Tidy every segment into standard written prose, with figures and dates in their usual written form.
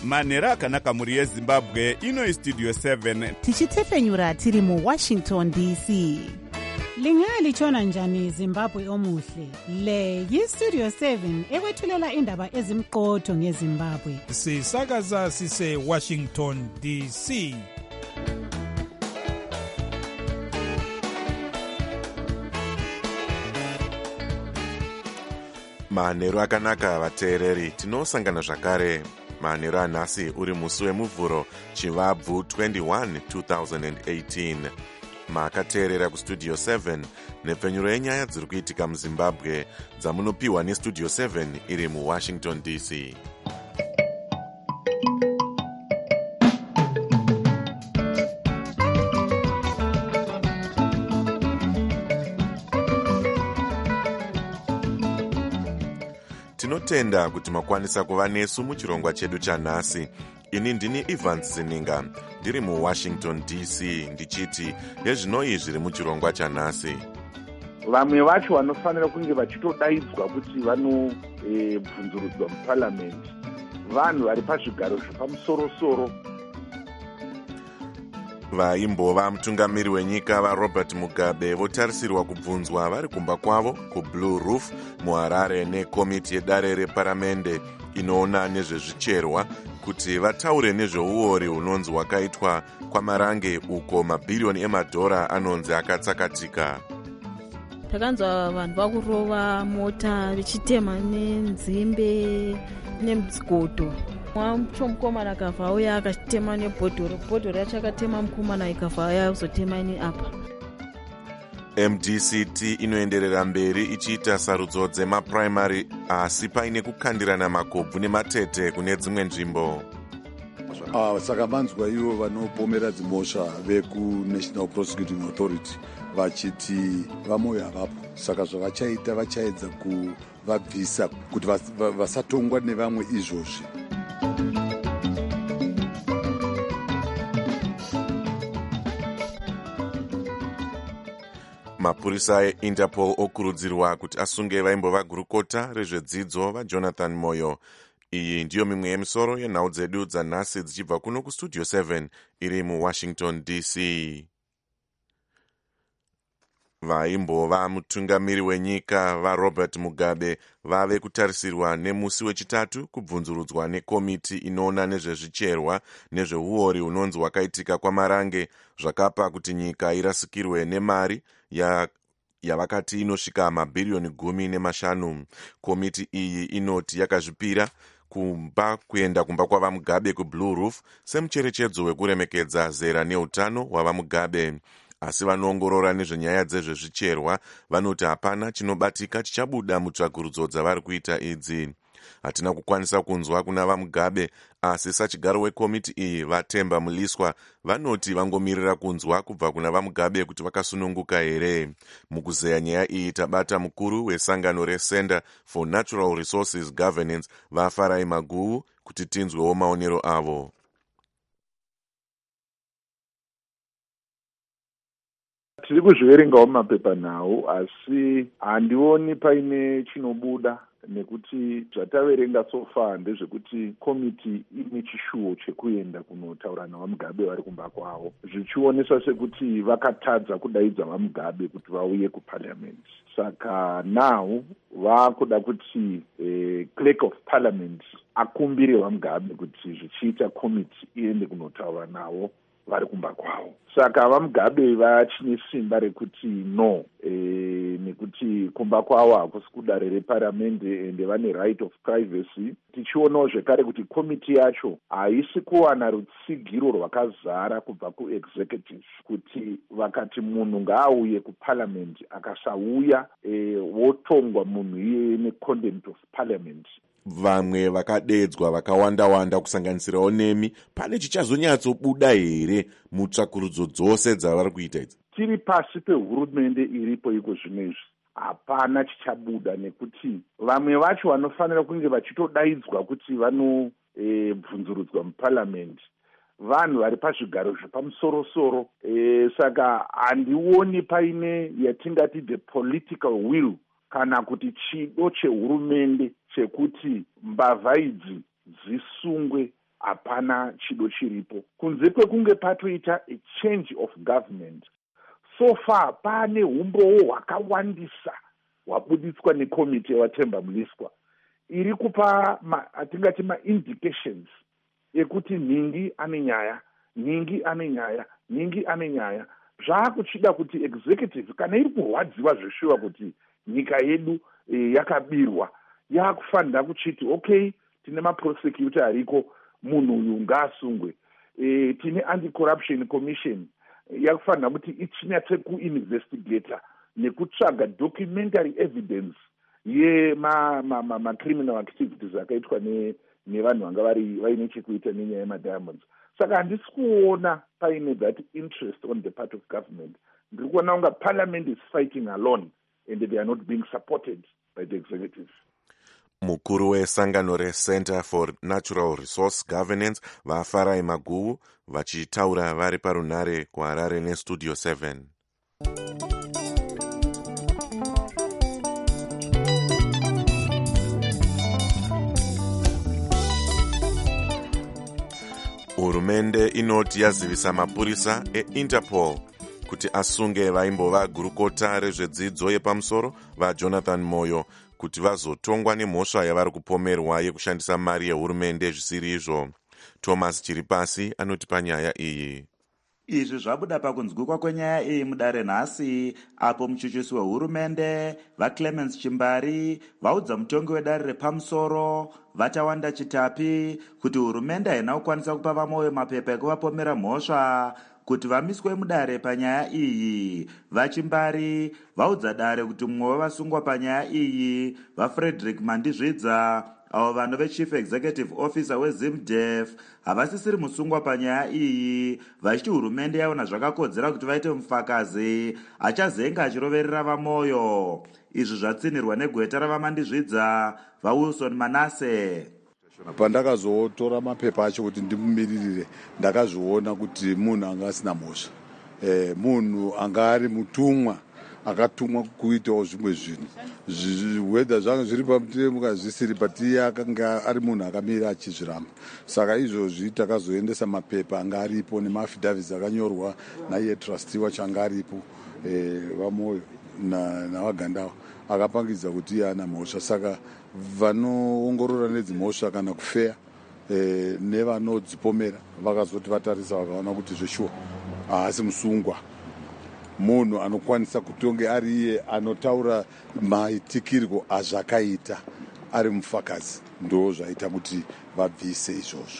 manhero akanaka mhuri yezimbabwe. Ino Studio 7 tichitefenyura tiri muWashington DC. Lingalitshona njani Zimbabwe omuhle? Le yiStudio 7 ekwethulela indaba ezimqotho ngeZimbabwe. Sisakaza sise Washington DC. Manhero akanaka vateereri, tinosangana zvakare. Manhero anhasi uri musi wemuvhuro Chivabvu 21 2018. Makateerera kuStudio 7 nepfenyuro yenyaya dziri kuitika muZimbabwe dzamunopiwa neStudio 7 iri muWashington DC. Tinotenda kuti makwanisa kuva nesu muchirongwa chedu chanhasi. Ini ndini Evans Zininga, ndiri muWashington DC, ndichiti yezvinoi zviri muchirongwa chanhasi. Vamwe vacho vanofanira kunge vachitodaidzwa kuti vanobvunzurudzwa muparliament, vanhu vari pazvigaro zvepamusoro-soro. Vaimbova mutungamiri wenyika vaRobert Mugabe votarisirwa kubvunzwa vari kumba kwavo kuBlue Roof muHarare nekomiti yedare reparamende inoona nezvezvicherwa kuti vataure nezveuori hunonzi hwakaitwa kwaMarange uko mabhiriyoni emadhora anonzi akatsakatika. Takanzwa vanhu vakurova mota vichitema nenzimbe nemudzigodo. Mukomana akavha auya akatema nebhodhoro yacho akatema mukomana ikavha auya kuzotema ini apa. MDCT inoenderera mberi ichiita sarudzo dzemapuraimari asi paine kukandirana makobvu nematete kune dzimwe nzvimbo. Saka manzwa ivo vanopomera dzimhosva vekuNational Prosecuting Authority vachiti vamwe havapo, saka zvavachaita vachaedza kuvabvisa kuti vasatongwa nevamwe izvozvi. Mapurisa eInterpol okurudzirwa kuti asunge vaimbova gurukota rezvedzidzo vaJonathan Moyo. Iyi ndiyo mimwe yemisoro yenhau dzedu dzanhasi dzichibva kuno kuStudio 7 iri muWashington DC. Vaimbova mutungamiri wenyika vaRobert Mugabe vave kutarisirwa nemusi wechitatu kubvunzurudzwa nekomiti inoona nezvezvicherwa nezveuori hunonzi hwakaitika kwaMarange zvakapa kuti nyika irasikirwe nemari yavakati inosvika mabhiriyoni 15. Komiti iyi inoti yakazvipira kuenda kumba kwavaMugabe kuBlue Roof semucherechedzo wekuremekedza zera neutano hwavaMugabe. Asi vanoongorora nezvenyaya dzezvezvicherwa vanoti hapana chinobatika chichabuda mutsvagurudzo dzavari kuita idzi. Hatina kukwanisa kunzwa kuna vaMugabe, asi sachigaro wekomiti iyi vaTemba Muliswa vanoti vangomirira kunzwa kubva kuna vaMugabe kuti vakasununguka here. Mukuzeya nyaya iyi tabata mukuru wesangano reCenter for Natural Resources Governance vaFarai Maguwu kuti tinzwewo maonero avo. Tiri kuzviverengawo mumapepanhau asi handioni paine chinobuda, nekuti zvataverenga sofa ndezvekuti komiti ine chishuwo chekuenda kunotaura navaMugabe vari kumba kwavo, zvichionesa sekuti vakatadza kudaidza vaMugabe kuti vauye kuparliament. Saka now vakuda kuti clerk of parliament akumbire vaMugabe kuti zvichiita komiti iende kunotaura navo vari kumba kwavo. Saka vaMugabe vachine simba rekuti no, nekuti kumba kwavo hakusi kudare reparamende ende vane right of privacy. Tichionawo zvekare kuti komiti yacho haisi kuwana rutsigiro rwakazara kubva kuexecutive kuti vakati munhu ngaauye kuparliament akasauya wotongwa munhu iye necontempt of parliament. Vamwe vakadedzwa vakawanda-wanda kusanganisirawo nemi, pane chichazonyatsobuda here mutsvakurudzo dzose dzavari kuita idzi? Tiri pasi pehurumende iripo iko zvinezvi, hapana chichabuda, nekuti vamwe vacho vanofanira kunge vachitodaidzwa kuti vanobvunzurudzwa muparliament vanhu vari pazvigaro zvepamusoro-soro. Saka handioni paine yatingati the political will kana kuti chido chehurumende chekuti mbavha idzi dzisungwe hapana chido chiripo. Kunze kwekunge patoita a change of government, so far pane umbowo hwakawandisa hwabuditswa nekomiti yevatemba muliswa iri kupa atingati ma-indications ekuti Ningi ane nyaya. Zvaakuchida kuti executive kana iri kurwadziwa zveshuwa kuti nyika yedu yakabirwa, yakufanira kuchiti okay, tine maprosecutor ariko, munhu uyu ngaasungwe. Tine anti-corruption commission yakufanira kuti ichinyatse kuinvestigata nekutsvaga documentary evidence criminal activities akaitwa nevanhu vanga vaine chekuita nenyaya yemadiamonds. Saka handisi kuona paine that interest on the part of government. Ndiri kuona unga parliament is fighting alone and they are not being supported by the executive. Mukuru wesangano reCenter for Natural Resource Governance vaFarai Maguwu vachitaura vari parunare kuHarare neStudio 7. Hurumende inoti yazivisa mapurisa eInterpol kuti asunge vaimbova gurukota rezvedzidzo yepamusoro vaJonathan Moyo kuti vazotongwa nemhosva yavari kupomerwa yekushandisa mari yehurumende zvisiri izvo. Thomas Chiripasi anoti panyaya iyi. Izvi zvabuda pakunzwikwa kwenyaya iyi mudare nhasi, apo muchuchusi wehurumende vaClemens Chimbari vaudza mutongi wedare repamusoro vaTawanda Chitapi kuti hurumende haina kukwanisa kupa vaMoyo mapepa ekuvapomera mhosva kuti vamiswe mudare panyaya iyi. VaChimbari vaudza dare kuti mumwe wevasungwa panyaya iyi vaFrederick Mandizvidza avo vanove chief executive officer weZimDef havasisiri musungwa panyaya iyi, vachiti hurumende yaona zvakakodzera kuti vaite mufakazi achazenga achiroverera vaMoyo. Izvi zvatsinirwa negweta ravamandizvidza vaWilson Manase. Pandakazotora mapepa acho kuti ndimumiririre, ndakazviona kuti munhu anga asina mhosva, munhu anga ari mutumwa akatumwa kuitawo zvimwe zvinhu, whether zvanga zviri pamutemo kana zvisiri, but iye akanga ari munhu akamira achizviramba. Saka izvozvi takazoendesa mapepa anga aripo nemaafidavids akanyorwa naiye trustee wacho anga aripo, vaMoyo navaGandawa akapangidza kuti iye ana mhosva. Saka vanoongorora nedzimhosva kana kufeya nevanodzipomera vakazoti vatarisa vakaona kuti zveshuwa haasi musungwa, munhu anokwanisa kutonge ari iye anotaura maitikirwo azvakaita ari mufakazi, ndo zvaita kuti vabvise izvozvo.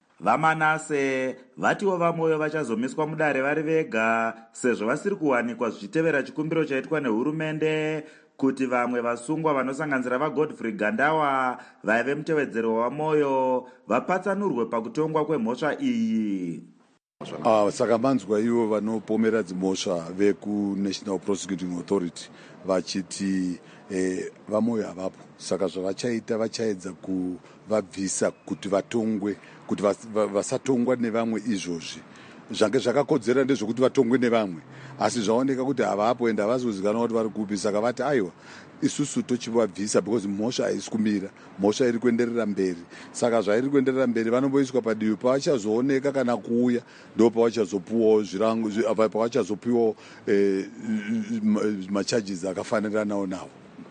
VaManase vatiwo vaMoyo vachazomiswa mudare vari vega sezvo vasiri kuwanikwa zvichitevera chikumbiro chaitwa nehurumende kuti vamwe vasungwa vanosanganisira vaGodfrey Gandawa vaive mutevedzero waMoyo vapatsanurwe pakutongwa kwemhosva iyi. Saka manzwa ivo vanopomera dzimhosva vekuNational Prosecuting Authority vachiti vaMoyo havapo, saka zvavachaita vachaedza kuvabvisa kuti vatongwe, kuti vasatongwa nevamwe. Izvozvi zvange zvakakodzera ndezvokuti vatongwe nevamwe, asi zvaoneka kuti havapo ende havazozikanwa kuti vari kupi. Saka vati aiwa, isusu tochivabvisa because mhosva haisi kumira, mhosva iri kuenderera mberi. Saka zvairi kuenderera mberi vanomboiswa padivi, pavachazooneka kana kuuya ndo pavachazopiwawo zvirango, pavachazopiwawo macharges akafaniranawo nawo.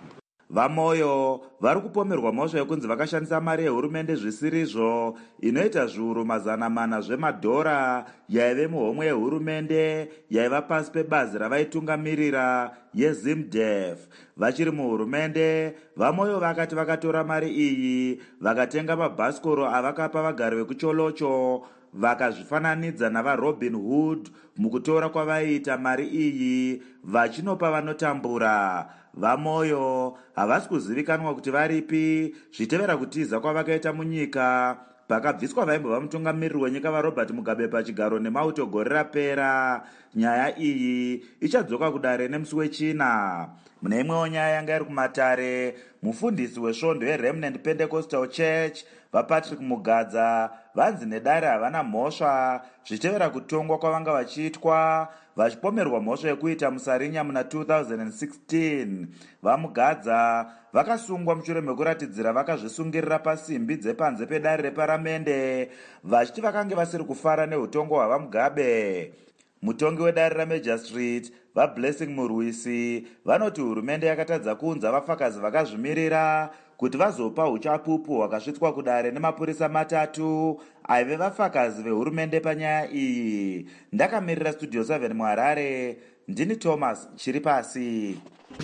VaMoyo vari kupomerwa mhosva yekunzi vakashandisa mari yehurumende zvisirizvo inoita zviuru 400 zvemadhora yaive muhomwe yehurumende yaiva pasi pebazi ravaitungamirira yeZimDef. Vachiri muhurumende, vaMoyo vakati vakatora mari iyi vakatenga mabhasikoro avakapa vagari vekuCholocho vakazvifananidza navaRobin Hood mukutora kwavaiita mari iyi vachinopa vanotambura. VaMoyo havasi kuzivikanwa kuti varipi zvitevera kutiza kwavakaita munyika pakabviswa vaimbova mutungamiriri wenyika vaRobert Mugabe pachigaro nemauto gore rapera. Nyaya iyi ichadzoka kudare nemusi weChina. Mune imwewo nyaya yanga iri kumatare, mufundisi wesvondo yeRemnant Pentecostal Church vaPatrick Mugadza vanzi nedare havana mhosva zvichitevera kutongwa kwavanga vachiitwa vachipomerwa mhosva yekuita musarinya muna 2016. VaMugadza vakasungwa mushure mekuratidzira vakazvisungirira pasimbi dzepanze pedare reparamende vachiti vakange vasiri kufara neutongo hwavaMugabe. Mutongi wedare raMajor Street vaBlessing Murwisi vanoti hurumende yakatadza kuunza vapfakazi vakazvimirira kuti vazopa uchapupu hwakasvitswa kudare nemapurisa 3 aive vapfakazi vehurumende panyaya iyi. Ndakamirira Studio 7 muHarare, ndini Thomas Chiripasi.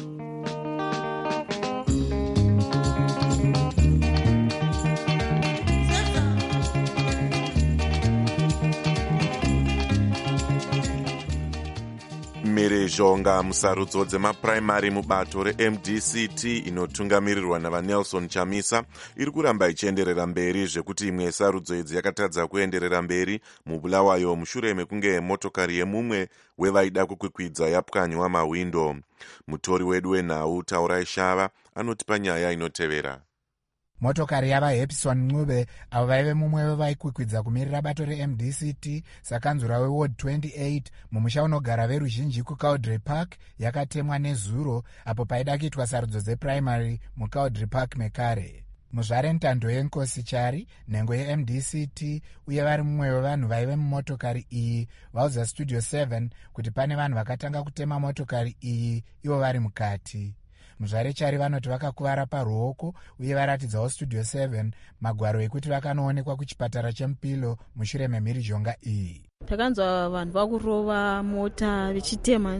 Mhirizhonga musarudzo dzemapuraimari mubato reMDCT inotungamirirwa navaNelson Chamisa iri kuramba ichienderera mberi zvekuti imwe yesarudzo idzi yakatadza kuenderera mberi muBulawayo mushure mekunge motokari yemumwe wevaida kukwikwidza yapwanywa mahwindo. Mutori wedu wenhau Taurai Shava anotipa nyaya inotevera. Motokari yavaHepson Ncube avo vaive mumwe wevaikwikwidza kumirira bato reMDCT sakanzura weWard 28 mumusha unogara veruzhinji kuCowdray Park yakatemwa nezuro apo paida kuitwa sarudzo dzepuraimari muCowdray Park mekare. Muzvare ntando yenkosi Chari nhengo yeMDCT uye vari mumwe wevanhu vaive mumotokari iyi vaudza Studio 7 kuti pane vanhu vakatanga kutema motokari iyi ivo vari mukati. Muzvare Chari vanoti vakakuvara paruoko uye varatidzawo Studio 7 magwaro ekuti vakanoonekwa kuchipatara cheMupilo mushure memhirizhonga iyi. Takanzwa vanhu vakurova mota vichitema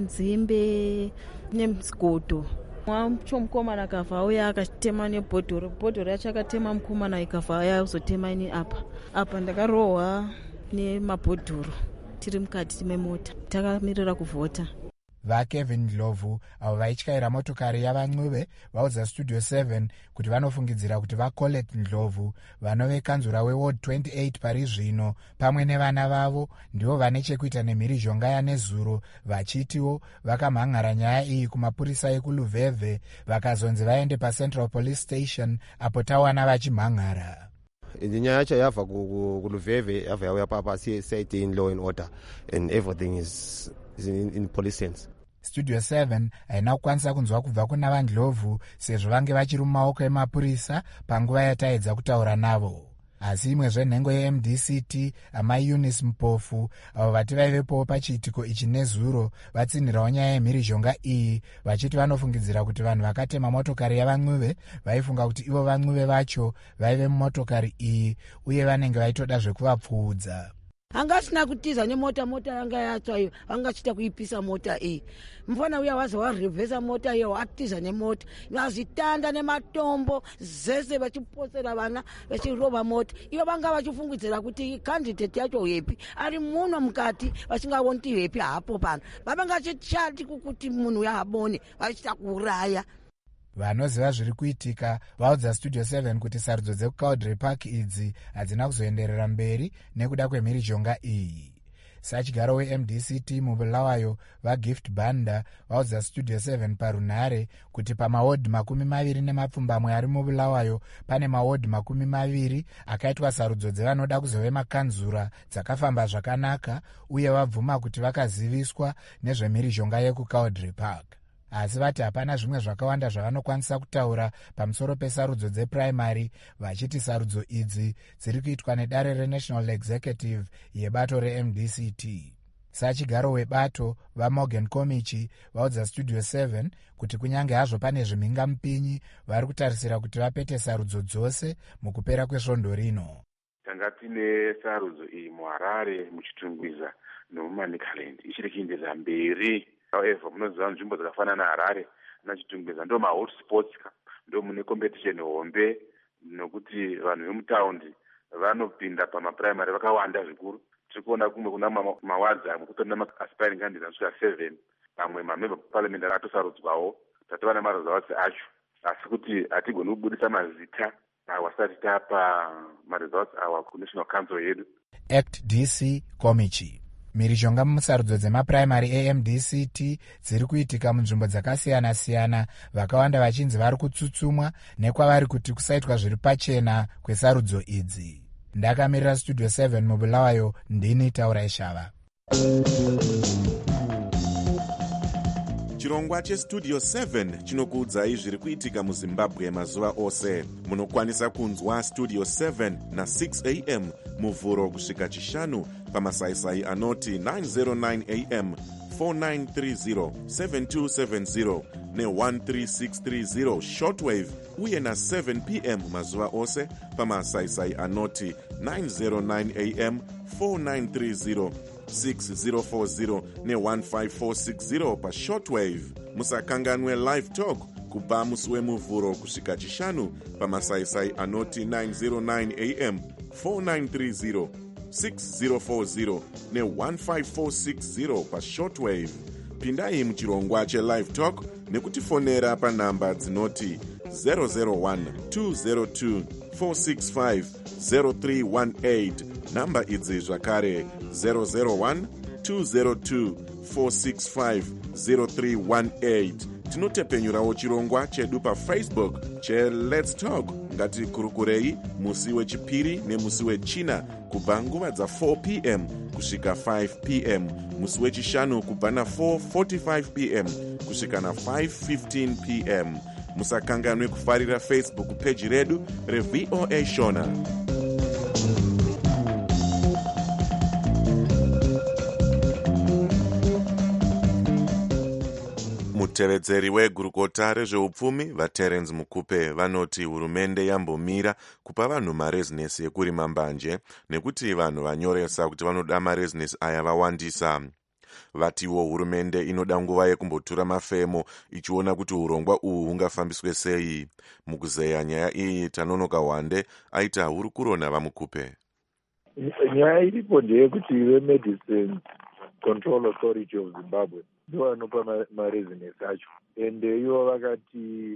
nenzimbe nemuzigodo. Mukomana akavha auya akatema nebhodhoro yacho akatema mukomana ikavha auya kuzotema ini apa ndakarohwa nemabhodhoro tiri mukati memota takamirira kuvhota. VaKevin Ndlovu avo vaityaira motokari yavaNcube vaudza Studio 7 kuti vanofungidzira kuti vaColette Ndlovu vanove kanzura weWard 28 pari zvino pamwe nevana vavo ndivo vane chekuita nemhirizhonga yanezuro vachitiwo vakamhan'ara nyaya iyi kumapurisa ekuluvhevhe vakazonzi vaende paCentral Police Station apo tawana vachimhan'ara. Nyaya yacho yabva kuluvhevhe yabva yauya papa CID in law and order and everything is in police hands. Studio 7 haina kukwanisa kunzwa kubva kuna vaNdlovu sezvo vange vachiri mumaoko emapurisa panguva yataedza kutaura navo. Asi imwe zvenhengo yeMDCT amai Eunice Mpofu avo vati vaivepowo pachiitiko ichi nezuro vatsinhirawo nyaya yemhirizhonga iyi vachiti vanofungidzira kuti vanhu vakatema motokari yavaNcube vaifunga kuti ivo vaNcube vacho vaive mumotokari iyi uye vanenge vaitoda zvekuvapfuudza. Hangasina kutiza nemota yanga yatsva iyo angachita kuipisa mota iyi. Mfana uya waza warevhesa mota iyo atiza nemota vazitanda nematombo zese vachiposera vana vachirova mota ivo vanga vachifungidzira kuti candidate yacho hepi ari muno mukati vasingaoni ti hepi hapo pano vavanga chati kuti munhu yaabone vachita kuuraya. Vanoziva zviri kuitika vaudza Studio 7 kuti sarudzo dzekuCowdray Park idzi hadzina kuzoenderera mberi nekuda kwemhirizhonga iyi. Sachigaro weMDCT muBulawayo vaGift Banda vaudza Studio 7 parunhare kuti pamawodhi 20 ari muBulawayo pane mawodhi 20 akaitwa sarudzo dzevanoda kuzove makanzura dzakafamba zvakanaka uye vabvuma kuti vakaziviswa nezvemhirizhonga yekuCowdray Park. Asi vati hapana zvimwe zvakawanda zvavanokwanisa kutaura pamusoro pesarudzo dzepuraimari vachiti sarudzo idzi dziri kuitwa nedare reNational Executive yebato reMDCT. Sachigaro webato vaMorgan Komichi vaudza Studio 7 kuti kunyange hazvo pane zvimhingamupinyi vari kutarisira kuti vapete sarudzo dzose mukupera kwesvondo rino. Tanga tine sarudzo iyi muHarare muchitungwiza nomuManicaland ichiri kuenderera mberi. However, munoziva nzvimbo dzakafanana naHarare nachitungwiza ndo mahotspots ndo mune competition hombe nokuti vanhu vemutaundi vanopinda pamapuraimari vakawanda zvikuru. Tiri kuona kumwe kuna mawards amwe kutorina maaspiring candidates asvika 7 pamwe mamember parliament atosarudzwawo tatova nemaresults acho asi kuti hatigoni kubudisa mazita awasati tapa maresults awa kunational council yedu. Act DC Komichi. mhirizhonga musarudzo dzemapuraimari amdct dziri kuitika munzvimbo dzakasiyana-siyana, vakawanda vachinzi vari kutsutsumwa nekwavari kuti kusaitwa zviri pachena kwesarudzo idzi. Ndakamirira studio 7 mubulawayo, ndini Taurai Shava. Chirongwa chestudio 7 chinokuudzai zviri kuitika muZimbabwe mazuva ose. Munokwanisa kunzwa studio 7 na 6 am muvhuro kusvika chishanu pamasaisai anoti 909 am 4930 7270 ne13630 shortwave uye na 7 pm mazuva ose pamasaisai anoti 909 am 4930 6040 ne15460 pashortwave. Musakanganwe live talk kubva musi wemuvhuro kusvika chishanu pamasaisai anoti 909 am 4930 6040 ne15460 pashortwave. Pindai muchirongwa chelive talk nekutifonera panhamba dzinoti 001 202 465 0318. Namba idzi zvakare 001 202 465 0318. Tinotepenyurawo chirongwa chedu paFacebook cheLet's Talk. Ngatikurukurei musi wechipiri nemusi wechina kubva nguva dza4 pm kusvika 5 pm, musi wechishanu kubva na4:45 pm kusvika na5:15 pm. Musakanganwe kufarira Facebook page redu reVOA Shona. Mutevedzeri wegurukota rezveupfumi vaTerence Mukupe vanoti hurumende yambomira kupa vanhu marezinesi ekurima mbanje nekuti vanhu vanyoresa kuti vanoda marezinesi aya vawandisa. Vatiwo hurumende inoda nguva yekumbotura mafemo ichiona kuti urongwa uhu hungafambiswe sei. Mukuzeya nyaya iyi Tanonoka Wande aita hurukuro navaMukupe. Nyaya iripo ndeyekuti veMedicine Control Authority of Zimbabwe ndivo vanopa marezinesi acho, ende ivo vakati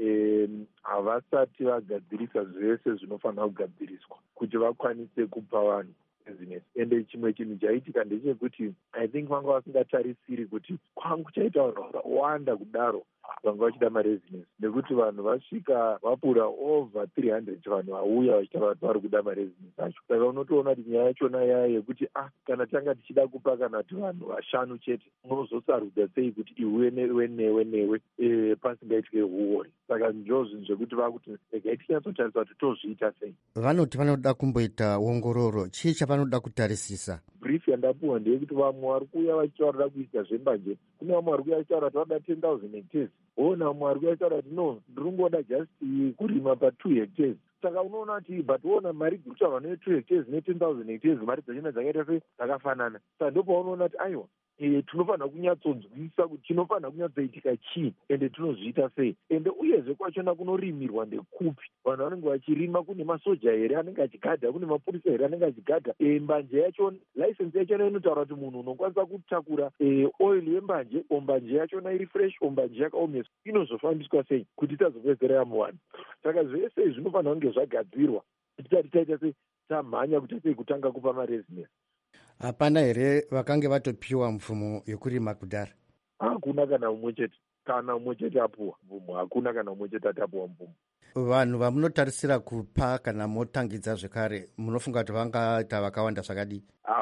havasati vagadzirisa zvese zvinofanira kugadziriswa kuti vakwanise kupa vanhu rezinesi. Ende chimwe chinhu chaitika ndechekuti I think vanga vasingatarisiri kuti kuchaita vanhu vakawanda kudaro vanga vachida marezinesi, nekuti vanhu vasvika vapura over 300 vanhu vauya vachita vati vari kuda marezinesi acho. Saka unotoona kuti nyaya yachona yaya yekuti kana tanga tichida kupa kana kuti vanhu vashanu chete unozosarudza sei kuti iwe newe pasingaitwe huori. Saka ndizvo zvinhu zvekuti vakuti regai tinyatsotarisa kuti tozviita sei. Vanoti vanoda kumboita ongororo, chii chavanoda kutarisisa? Brief yandapuwa ndeyekuti vamwe vari kuuya vachitaurira kuisa zvembanje, kune vamwe vari kuuya vachitaura kuti vanoda 10,000 hectares, ona vamwe vari kuuya vachitaura kuti no, ndiri kungoda just kurima pa2 hectares. Saka unoona kuti but ona mari dziri kutaurwa ne2 hectares ne10,000 hectares mari dzachona dzakaita sei dzakafanana. Saka ndipo paunoona kuti aiwa tinofanira kunyatsonzwisa kuti chinofanira kunyatsoitika chii ende tinozviita sei, ende uyezve kwachona kunorimirwa ndekupi, vanhu vanenge vachirima, kune masoja here anenge achigadha, kune mapurisa here anenge achigadha. Mbanje yachona license yachona inotaura kuti munhu unokwanisa kutakura oil yembanje, ombanje yachona iri fresh, ombanje yakaomeswa, inozofambiswa sei kuti itazopedzera yamuwanhu. Saka zvese zvinofanira kunge zvagadzirwa kuti taita sei tamhanya kuti sei kutanga kupa marezinesi. Hapana here vakange vatopiwa mvumo yekurima kudhara? Hakuna kana umwe chete. Kana umwe chete apuwa mvumo, hakuna kana umwe chete atapuwa mvumo. Vanhu vamunotarisira kupa kana motangidza zvekare, munofunga kuti vangaita vakawanda zvakadii?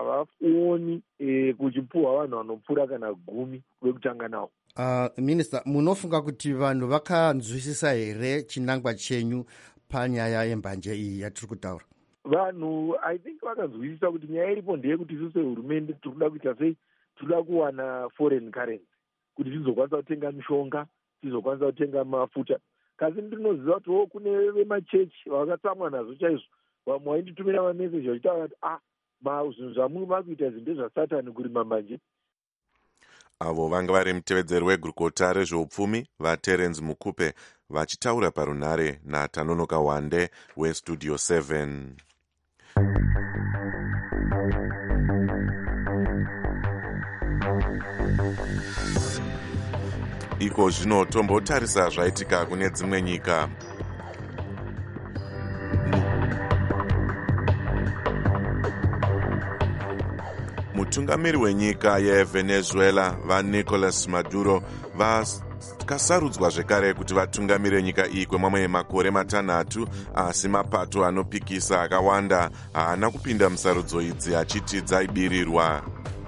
Havaoni kuchipuwa vanhu vanopfuura kana 10 wekutanga nawo. Minister, munofunga kuti vanhu vakanzwisisa here chinangwa chenyu panyaya yembanje iyi yatiri kutaura? Vanhu I think vakanzwisisa kuti nyaya iripo ndeyekuti isusu sehurumende tirikuda kuita sei, tirikuda kuwana foreign currency kuti tizokwanisa kutenga mishonga, tizokwanisa kutenga mafuta. Kasi ndinoziva kuti kune vemachechi vakatsamwa nazvo chaizvo, vamwe vainditumira mameseji vachitaura kuti zvinhu zvamuri makuita zvinhu ndezvasatani kurima mbanje. Avo vanga vari mutevedzeri wegurukota rezveupfumi vaTerence Mukupe vachitaura parunhare naTanonoka Wande weStudio 7. Iko zvino tombotarisa zvaitika kune dzimwe nyika. mutungamiri wenyika yevenezuela vaNicolas Maduro vakasarudzwa zvekare kuti vatungamire nyika iyi kwemamwe makore matanhatu, asi mapato anopikisa akawanda haana kupinda musarudzo idzi achiti dzaibirirwa.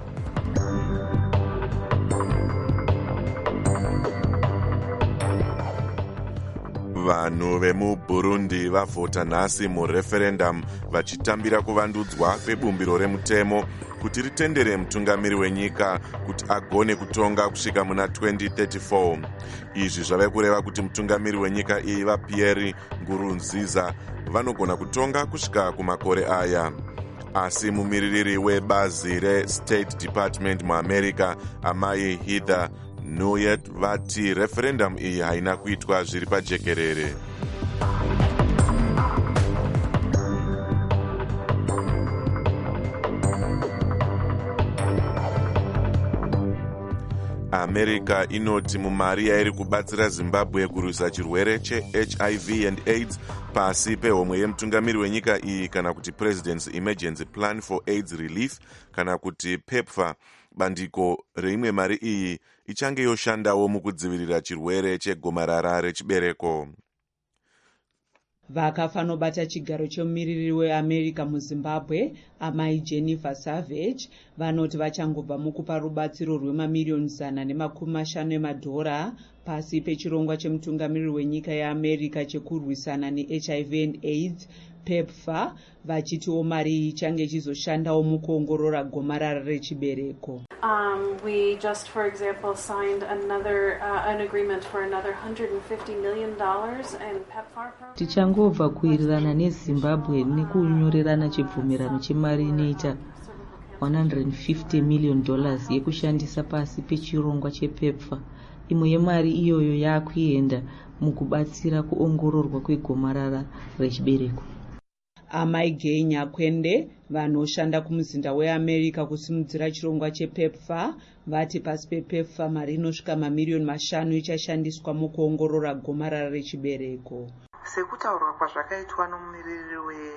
Vanhu vemuBurundi vavhota nhasi mureferendum vachitambira kuvandudzwa kwebumbiro remutemo kuti ritendere mutungamiri wenyika kuti agone kutonga kusvika muna 2034. Izvi zvave kureva kuti mutungamiri wenyika iyi vaPierre Nkurunziza vanogona kutonga kusvika kumakore aya. Asi mumiririri webazi reState Department muAmerica, amai Heather Nauert, vati referendum iyi haina kuitwa zviri pajekerere. America inoti mumari yairi kubatsira Zimbabwe kurwisa chirwere cheHIV and AIDS pasi pehomwe yemutungamiri wenyika iyi kana kuti President's Emergency Plan for AIDS Relief kana kuti PEPFAR, bandiko reimwe mari iyi ichange yoshandawo mukudzivirira chirwere chegomarara rechibereko. Vakafanobata chigaro chemumiriri weAmerica muZimbabwe, amai Jennifer Savage, vanoti vachangobva mukupa rubatsiro rwemamiriyoni 150 emadhora pasi pechirongwa chemutungamiri wenyika yeAmerica chekurwisana neHIV and AIDS, PEPFAR, vachitiwo mari iyi ichange ichizoshandawo mukuongorora gomarara rechibereko. We just, for example, signed an agreement for another $150 million in PEPFAR program. Tichangobva kuwirirana neZimbabwe nekunyorerana chibvumirano chemari inoita $150 million yekushandisa pasi pechirongwa chePEPFAR. Imwe yemari iyoyo yakuenda mukubatsira kuongororwa kwegomarara rechibereko. Amai Gay Nyakwende, vanoshanda kumuzinda weAmerica kusimudzira chirongwa chePEPFAR, vati pasi pePEPFAR mari inosvika mamiriyoni 5 ichashandiswa mukuongorora gomarara rechibereko. Sekutaurwa kwazvakaitwa nomumiriri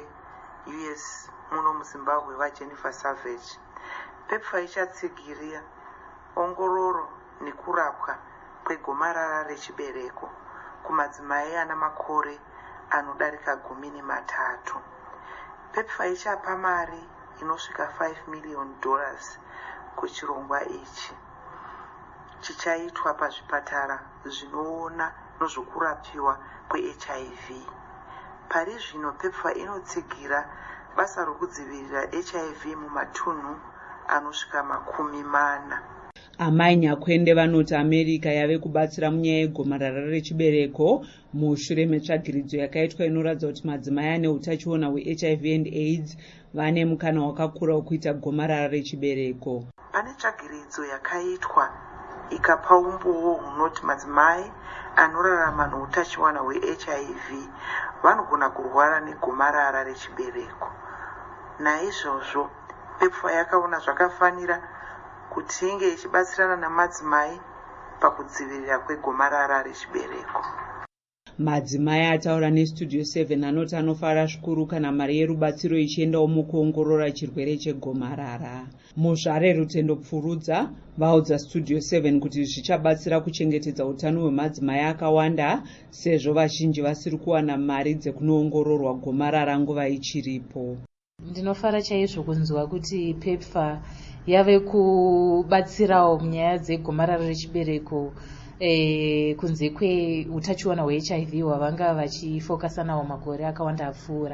weUS muno muZimbabwe vaJennifer Savage, PEPFAR ichatsigiria ongororo nekurapwa kwegomarara rechibereko kumadzimai ana makore anodarika 13. PEPFAR ichapa mari inosvika $5 million kuchirongwa ichi. Chichaitwa pazvipatara zvinoona nozvokurapiwa kweHIV. Pari zvino PEPFAR inotsigira basa rokudzivirira HIV mumatunhu anosvika 40. Amai Nyakwende vanoti America yave kubatsira munyaya yegomarara rechibereko mushure metsvagiridzo yakaitwa inoratidza kuti madzimai ane utachiona hweHIV and AIDS vane mukana wakakura wekuita gomarara rechibereko. Pane tsvagiridzo yakaitwa ikapa umbowo hunoti madzimai anorarama neutachiona hweHIV vanogona kurwara negomarara rechibereko. Naizvozvo PEPFAR yakaona zvakafanira kuti inge ichibatsirana namadzimai pakudzivirira kwegomarara rechibereko. Madzimai ataura neStudio 7 anoti anofara zvikuru kana mari yerubatsiro ichiendawo mukuongorora chirwere chegomarara. Muzvare Rutendo Pfurudza vaudza Studio 7 kuti zvichabatsira kuchengetedza utano hwemadzimai akawanda sezvo vazhinji vasiri kuwana mari dzekunoongororwa gomarara nguva ichiripo. Ndinofara chaizvo kunzwa kuti PEPFAR yave kubatsirawo munyaya dzegomarara rechibereko kunze kweutachiona hweHIV hwavanga vachifokasanawo makore akawanda apfuura.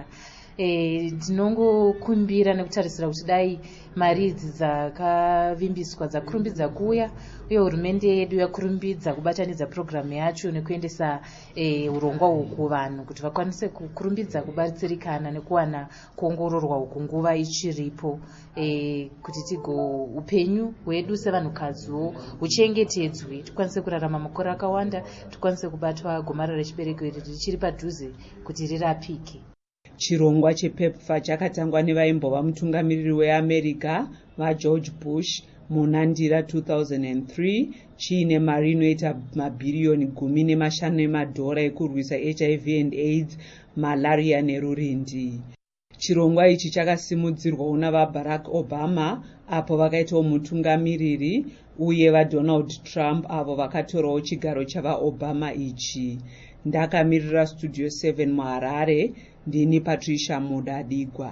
Tinongokumbira nekutarisira kuti dai mari idzi dzakavimbiswa dzakurumbidza kuuya, uye hurumende yedu yakurumbidza kubatanidza programu yacho nekuendesa urongwa uhu kuvanhu kuti vakwanise kurumbidza kubatsirikana nekuwana kuongororwa uku nguva ichiripo, kuti upenyu hwedu sevanhukadziwo huchengetedzwe, tikwanise kurarama makore akawanda, tikwanise kubatwa gomarara rechibereko iri richiri padhuze kuti rirapike. Chirongwa chePEPFAR chakatangwa nevaimbova mutungamiriri weAmerica vaGeorge Bush munandira 2003 chiine mari inoita mabhiriyoni 15 emadhora ekurwisa HIV and AIDS, malaria nerurindi. Chirongwa ichi chakasimudzirwa una vaBarack Obama, apo vakaitawo mutungamiriri uye vaDonald Trump avo vakatorawo chigaro chavaObama ichi. Ndakamirira Studio 7 muHarare, ndini Patricia Mudadigwa.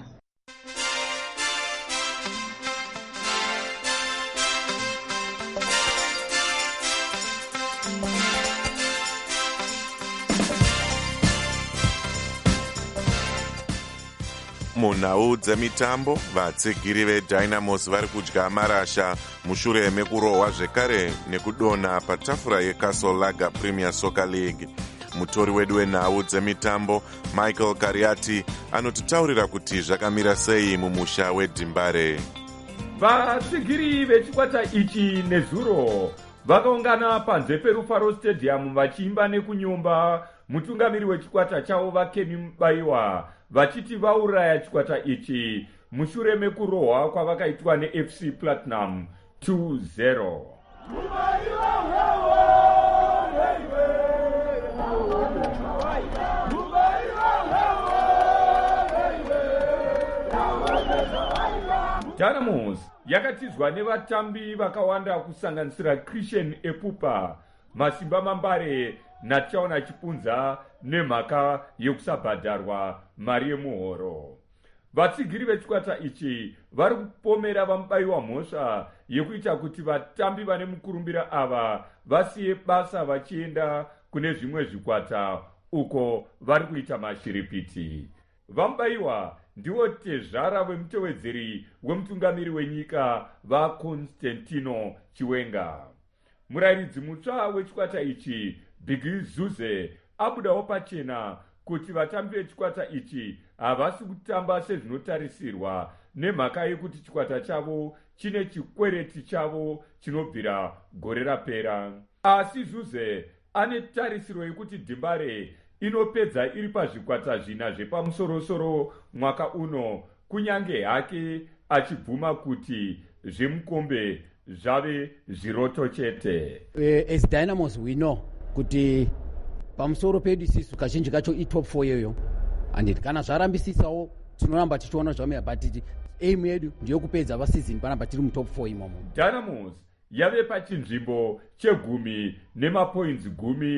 Munhau dzemitambo, vatsigiri veDynamos vari kudya marasha mushure mekurohwa zvekare nekudonha patafura yeCastle Lager Premier Soccer League. Mutori wedu wenhau dzemitambo Michael Kariati anotitaurira kuti zvakamira sei mumusha weDimbare. Vatsigiri vechikwata ichi nezuro vakaungana panze peRufaro Stadium vachiimba nekunyumba mutungamiri wechikwata chavo vaKenny Mubaiwa vachiti vauraya chikwata ichi mushure mekurohwa kwavakaitwa neFC Platinum 2-0. Dynamos yakatizwa nevatambi vakawanda kusanganisira Christian Epupa, Masimba Mambare naTshauna Chipunza nemhaka yekusabhadharwa mari yemuhoro. Vatsigiri vechikwata ichi vari kupomera vaMubaiwa mhosva yekuita kuti vatambi vane mukurumbira ava vasiye basa vachienda kune zvimwe zvikwata uko vari kuita mashiripiti. VaMubaiwa ndiwo tezvara vemutevedzeri wemutungamiri wenyika vaConstantino Chiwenga. Murairidzi mutsva wechikwata ichi Big Zuze abudawo pachena kuti vatambi vechikwata ichi havasi kutamba sezvinotarisirwa nemhaka yekuti chikwata chavo chine chikwereti chavo chinobvira gore rapera. Asi Zuze ane tarisiro yekuti Dimbare inopedza iri pazvikwata zvina zvepamusoro-soro mwaka uno, kunyange hake achibvuma kuti zvemukombe zvave zviroto chete. As Dynamos we know kuti pamusoro pedu isisu kazhinji kacho itop 4 yoyo, and kana zvarambisisawo tinoramba tichiona zvamira, but aim yedu ndiyo kupedza vasizini panapa tiri mutop 4 imomo. Dynamos yave pachinzvimbo chegumi nemapoints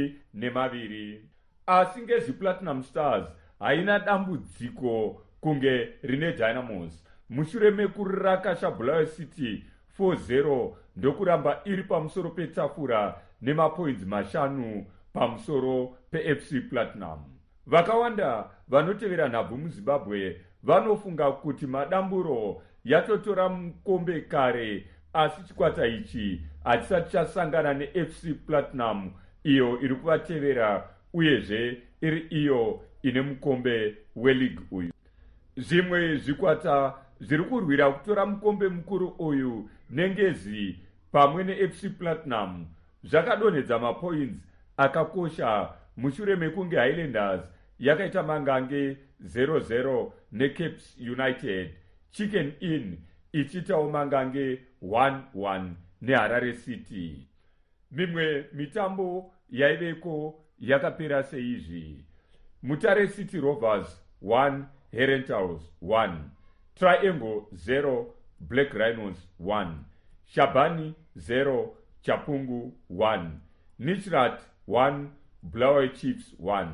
12, asi ngezviPlatinum Stars haina dambudziko kunge rine Dynamos. Mushure mekurakasha Bulawayo City 4-0 ndokuramba iri pamusoro petafura nemapoints 5 pamusoro peFC Platinum. Vakawanda vanotevera nhabvu muZimbabwe vanofunga kuti madamburo yatotora mukombe kare, asi chikwata ichi hatisati chasangana neFC Platinum iyo iri kuvatevera uyezve iri iyo ine mukombe weleague uyu. Zvimwe zvikwata zviri kurwira kutora mukombe mukuru uyu nengezi pamwe neFC Platinum zvakadonhedza mapoints akakosha mushure mekunge Highlanders yakaita mangange 0-0 neCapes United, Chicken Inn ichitawo mangange 1-1 neHarare City. Mimwe mitambo yaiveko yakapera seizvi: Mutare City Rovers 1, Herentals 1, Triangle 0, Black Rhinos 1, Shabani 0, Chapungu 1, Nishrat 1, Bulawayo Chiefs 1,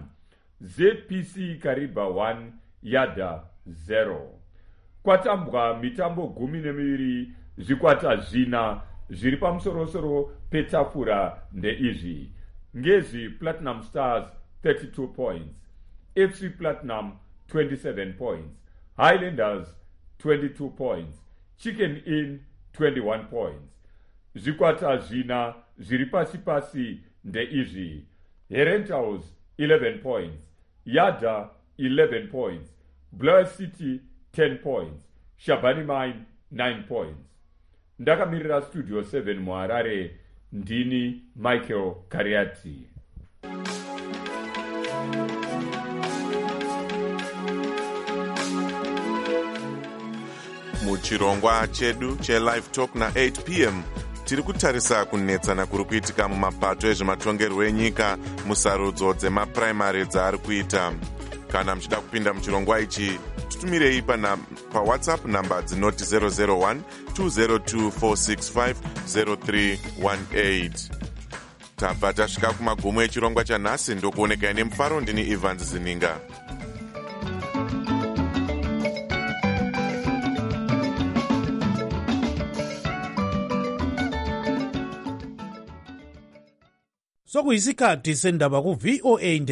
ZPC Kariba 1, Yada 0. Kwatambwa mitambo 12, zvikwata zvina zviri pamusoro-soro petafura ndeizvi: ngezi Platinum Stars 32 points, FC Platinum 27 points, Highlanders 22 points, Chicken Inn 21 points. Zvikwata zvina zviri pasi-pasi ndeizvi: Herentals 11 points, Yada 11 points, Bulawayo City 10 points, Shabani Mine 9 points. Ndakamirira Studio 7 muHarare, ndini Michael Kariati. Muchirongwa chedu cheLive Talk na8 p.m. tiri kutarisa kunetsana kuri kuitika mumapato ezvematongerwo enyika musarudzo dzemapuraimari dzaari kuita. Kana muchida kupinda muchirongwa ichi, tutumirei pawhatsapp namba dzinoti 001 202 465 0318. Tabva tasvika kumagumo echirongwa chanhasi. Ndokuonekai nemufaro. Ndini Evans Zininga. sokuyisikhathi sendaba ku-VOA